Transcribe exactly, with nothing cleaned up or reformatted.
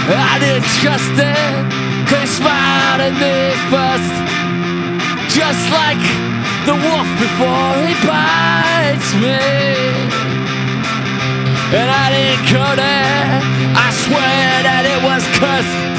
I didn't trust it, 'cause he smiled at me first, just like the wolf before he bites me. And I didn't go there, I swear that it was cursed.